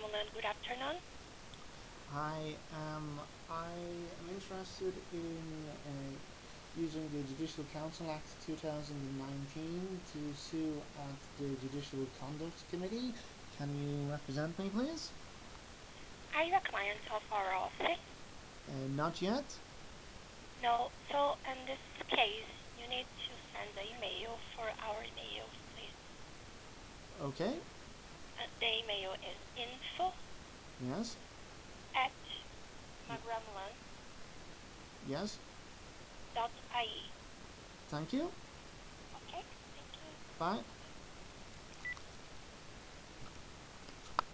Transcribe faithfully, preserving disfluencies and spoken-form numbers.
Magramulan. Good afternoon. Hi, um, I am interested in uh, using the Judicial Council Act two thousand nineteen to sue at the Judicial Conduct Committee. Can you represent me, please? Are you a client of our office? Uh, not yet. No. So in this case, you need to send the email for our email, please. Okay. Uh, the email is info Yes. at magramulan Yes. dot I E. Thank you. Okay. Thank you. Bye.